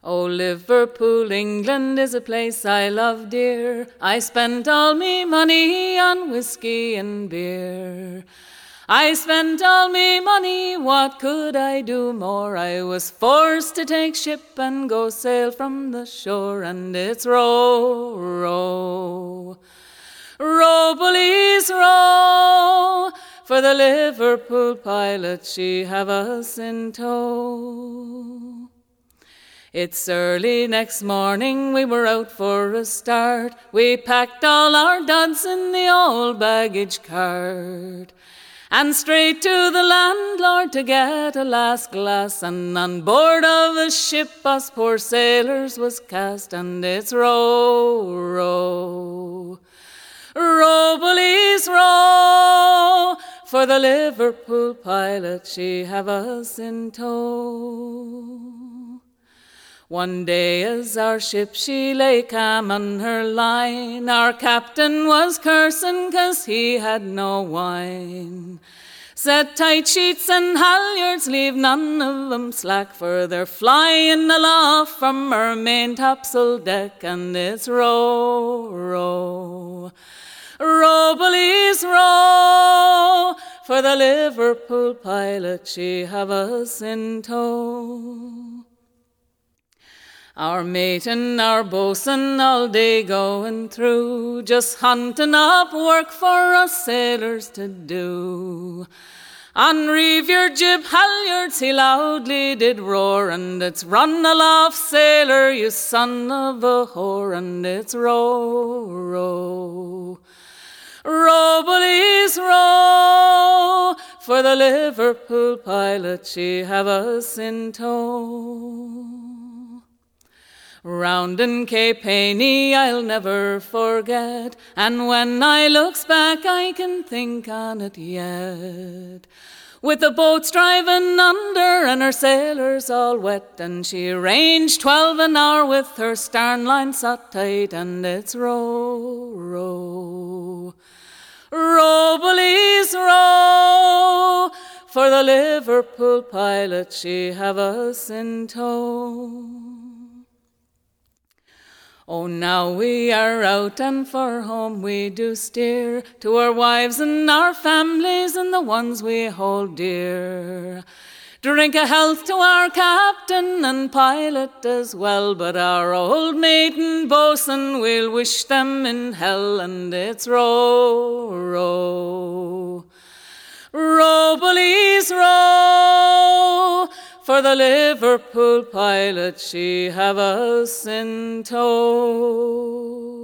Oh, Liverpool, England is a place I love dear. I spent all me money on whiskey and beer. I spent all me money, what could I do more? I was forced to take ship and go sail from the shore, and it's row, row, row, bullies, row, for the Liverpool pilot she have us in tow. It's early next morning, we were out for a start. We packed all our duds in the old baggage cart, and straight to the landlord to get a last glass. And on board of a ship us poor sailors was cast, and it's row, row, row, bullies, row, for the Liverpool pilot she have us in tow. One day as our ship she lay calm on her line, our captain was cursing 'cause he had no wine. Set tight sheets and halyards, leave none of 'em slack, for they're flying aloft from our main topsail deck, and it's row, row, row, bullies, row, for the Liverpool pilot she have us in tow. Our mate and our boatswain all day going through, just hunting up work for us sailors to do. On reeve your jib halyards he loudly did roar, and it's run aloft, sailor, you son of a whore, and it's row, row, row, bullies, row, for the Liverpool pilot she have us in tow. Round in Cape Heney I'll never forget, and when I looks back I can think on it yet. With the boats driving under and her sailors all wet, and she ranged 12 an hour with her starn line set tight, and it's row, row, row, bullies, row, for the Liverpool pilot she have us in tow. Oh, now we are out and for home we do steer, to our wives and our families and the ones we hold dear. Drink a health to our captain and pilot as well, but our old mate and boatswain we'll wish them in hell, and it's row, row, row, bullies, row, for the Liverpool pilot she have us in tow.